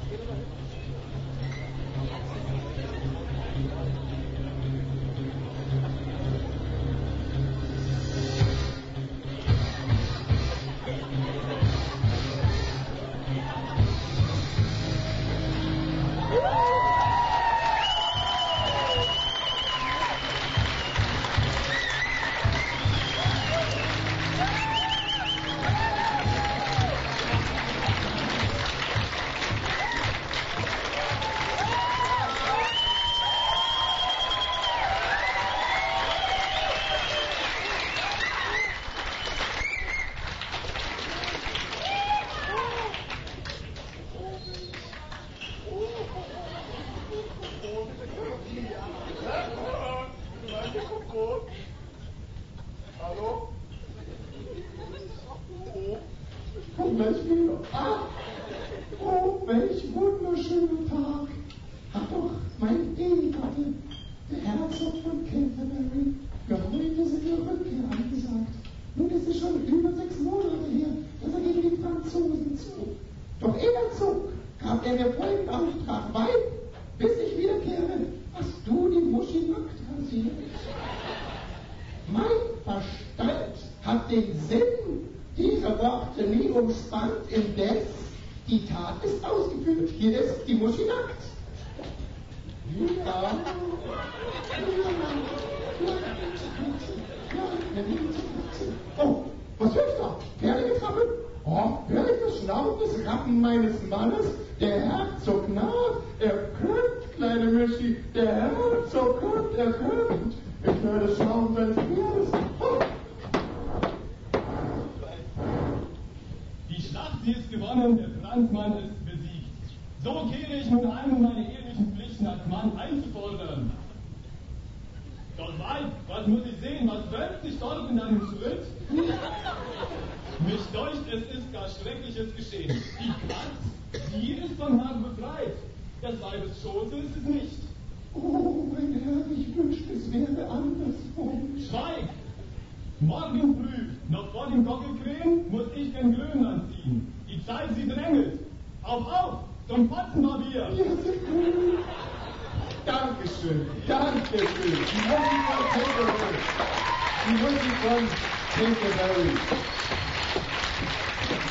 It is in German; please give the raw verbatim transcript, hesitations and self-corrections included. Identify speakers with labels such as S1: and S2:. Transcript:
S1: Hallo? Oh.
S2: Und welch wieder. Ah! Oh, welch wunderschöner Tag. Hat doch mein Ehegatte, der Herzog von Canterbury, für heute seine Rückkehr angesagt. Nun ist es schon über sechs Monate her, dass er gegen die Franzosen zog. Doch er zog, gab er mir folgenden Auftrag: Weib, bis ich wiederkehre, hast du die Muschi nackt rasiert. Mein Verstand hat den Sinn dieser Worte nie umspannt, indes die Tat ist ausgeführt. Hier ist die Muschi nackt. Ja. Oh, was höre ich da? Pferdegetrappel? Oh, höre ich das schnaubendes Rappen meines Mannes? Der Herzog naht, er kommt, kleine Muschi, der Herzog kommt, er kommt. Ich höre das Schnauben seines Pferdes. Oh.
S3: Die Schlacht, sie ist gewonnen, der Franzmann ist besiegt. So kehre ich nun ein, um meine ehelichen Pflichten als Mann einzufordern. Doch Weib, was muss ich sehen, was wölbt sich dort in einem Schritt? Mich deucht, es ist gar Schreckliches geschehen. Die Katz, sie ist vom Herrn befreit. Das Weibes Schoße ist es nicht.
S2: Oh, mein Herr, ich wünschte, es wäre andersrum.
S3: Schweig! Morgen früh, noch vor dem Gockelkrähen, muss ich den Glöhn anziehen. Die Zeit, sie drängelt. Auf, auf, zum Potzenbarbier!
S2: Ja, Sekunde.
S1: Dankeschön, Dankeschön. Die Musik von Canterbury. Die Musik von Canterbury.